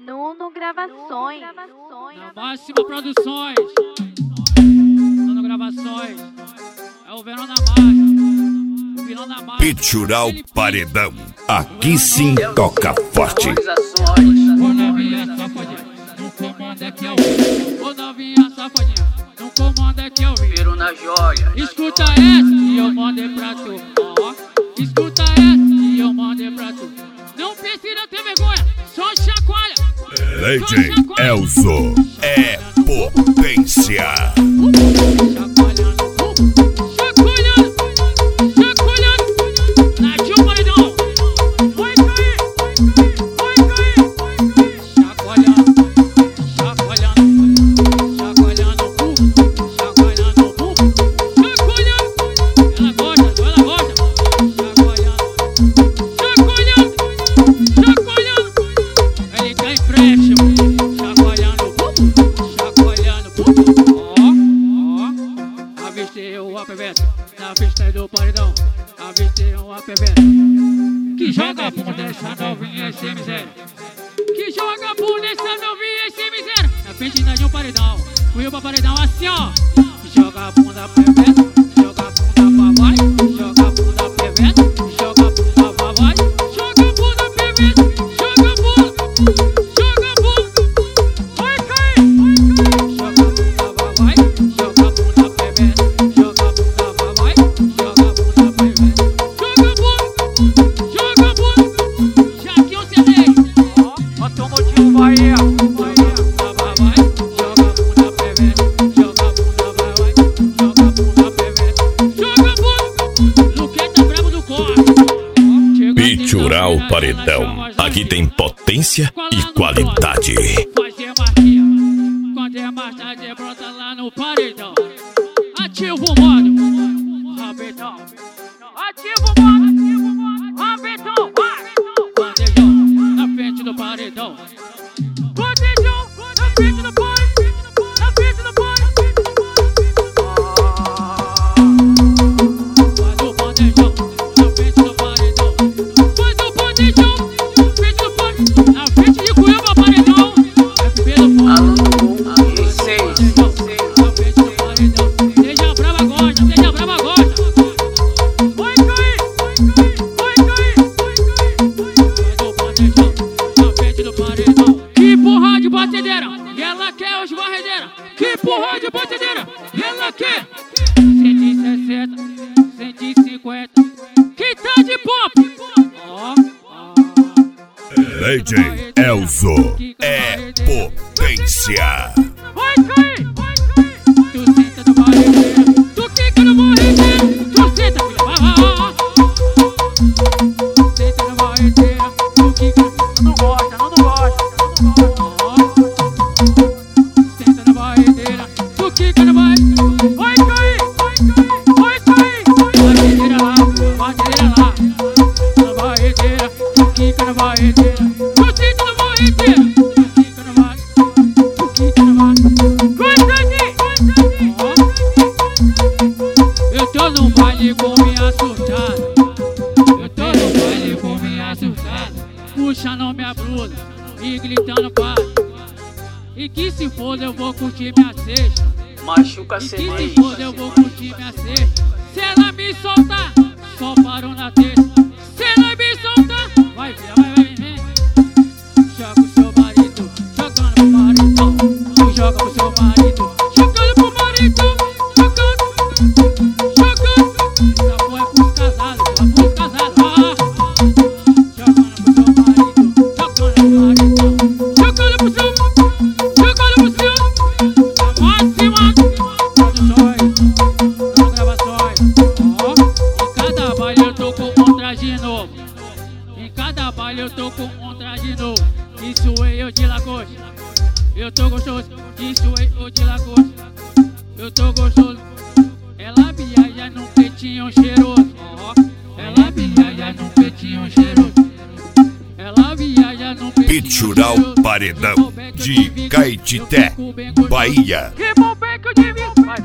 Nuno Gravações. Na Máxima Produções. Nuno Gravações. É o Verão na Marcha. O vilão da marcha. Pitural Paredão. Aqui sim toca forte. Ô novinha safadinha, não comanda que eu vi. Ô novinha safadinha, não comanda que eu vi. Viro na joia. Escuta essa e eu mandei pra tu. Ó, escuta essa e eu mandei pra tu. Não precisa ter vergonha, só chacoalha. Legend Elzo é potência. Na pista do paredão, avistei uma peveta que joga bunda essa novinha sem miséria. Que joga bunda essa novinha sem miséria. Na frente de um paredão, fui pra paredão assim ó. Joga bunda peveta, joga bunda pra vai, joga bunda peveta, joga bunda pra vai, joga bunda peveta, joga bunda, vai cair, joga bunda pra vai, joga bunda peveta. Pitural Paredão. Aqui tem potência e qualidade. Fazer marquinha, quando é mais tarde, brota lá no paredão. Ativa o modo, rabetão. Ativa o modo, rabetão. Bandejão, na frente do paredão. Bandejão, na frente do paredão. Na frente do paredão. Faz o bandejão, na frente do paredão. Faz o bandejão, na frente do paredão. Na frente de Cuiabá, paredão. FB do paredão. Na frente do paredão. Seja brava gosta, seja brava gosta. Vai cair, vai cair. Faz o bandejão, na frente do paredão. Que porra de batedeira, e ela quer os barredeiras. Que porra de batedeira, e ela quer 160, 150. Que tá de pop. Ó, Legend Elzo é potência. vai cair. Tu senta no barredeira, tu quica no barredeira. Tu senta, filha, vai. Senta no barredeira, tu quica. Não gosta. Senta na barredeira, tu quica na barredeira. Vai cair. Barredeira lá, na barredeira, tu quica na barredeira. Tu senta na barredeira, tu quica na barredeira. Tu quica na barredeira. Eu tô no baile com minha surtada. Puxando minha blusa e gritando para. E que se for eu vou curtir minha cesta. Machuca E que semana. se for eu vou curtir minha cesta. Se ela me soltar, só parou na testa. Se ela me soltar, vai ver, vem. Joga o seu marido, jogando pro maridão. Tu joga pro seu marido, jogando pro maridão. Jogando. Essa porra é pros casados, Jogando pro seu marido, jogando pro maridão. Jogando pro seu. Máxima Produções, Nuno Gravações. Ó, em cada baile eu tô com um traje novo. Em cada baile eu tô com um traje novo. Isso é eu de Lagosta. Eu tô gostoso. Isso é eu de Lagosta. Eu tô gostoso. Ela viaja num peitinho cheiroso. Ó, ela viaja num peitinho cheiroso. Ela viaja num peitinho Pitural cheiroso. Paredão de Caetité, Bahia. Que bom bem que eu tive. Vai.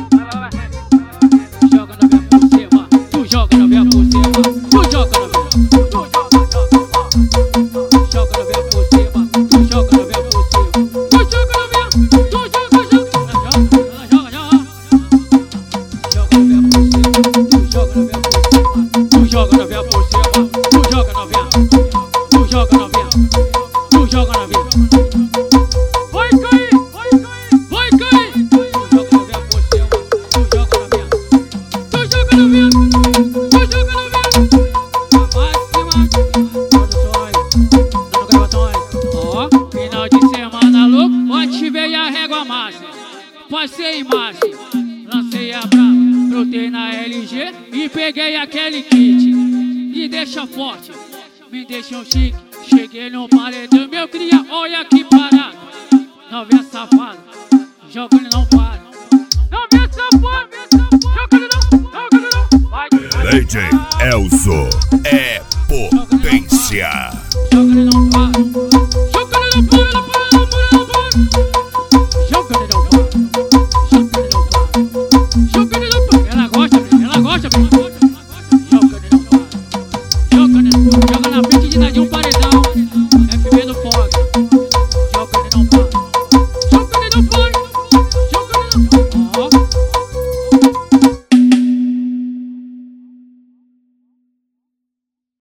Joga na minha por cima. Tu joga na minha por cima. Tu joga na minha. Joga na minha por cima. Tu joga joga na vida. Vai cair, vai cair, vai cair. Tu joga na minha posição, tu joga na minha. Tu joga na minha, tu joga na minha. Máxima, produções, dando gravações. Ó, final de semana louco, pode ver a régua máxima. Passei em massa, lancei a brava, brotei na LG e peguei aquele kit. Me deixa forte, me deixa um chique. Cheguei no paredão, meu cria, olha que parada. Novinha safada, joga ele não para. Novinha safada, joga ele não, vai. DJ Elzo é potência. Joga ele não para, joga ele não para, não para, não para, não para. Joga ele não para, joga ele não para, joga ele não para. Ela gosta, ela gosta, joga ele não para, joga na frente de um paredão.